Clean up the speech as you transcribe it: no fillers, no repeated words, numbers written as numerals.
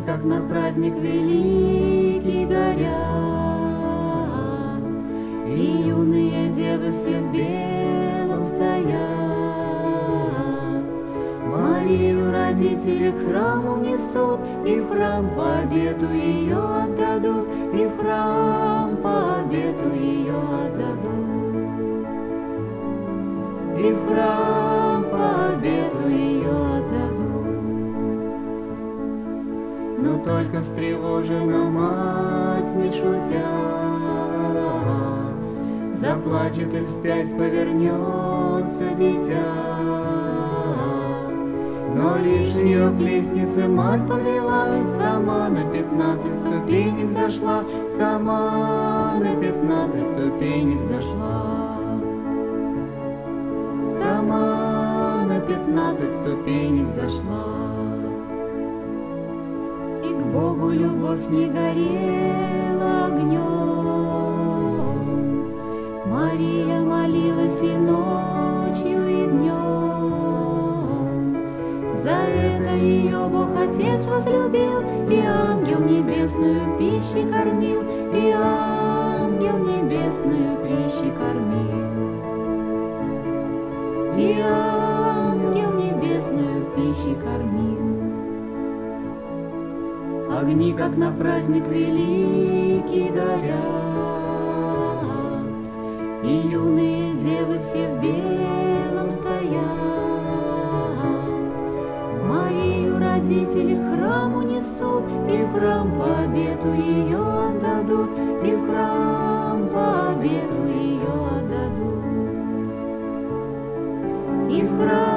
как на праздник великий горят, и юные девы все в белом стоят. Марию родители к храму несут, и в храм по обету ее отдадут, и в храм по обету ее отдадут, и в храм по обету ее отдадут. Но только встревожена мать, не шутя, заплачет и вспять повернется дитя. Но лишь ее к лестнице мать повела, сама на 15 ступенек зашла, сама на 15 ступенек зашла, сама на 15 ступенек зашла. И к Богу любовь не горела огнем, Мария молилась и ночью, и днем. За это ее Бог Отец возлюбил, и ангел небесную пищей кормил, и ангел небесную пищей кормил, и ангел небесную пищей кормил. Огни, как на праздник великий, горят, и юные девы все в белом стоят. Марию родители к храму несут, и в храм по обету ее отдадут, и в храм по обету ее отдадут, и в храм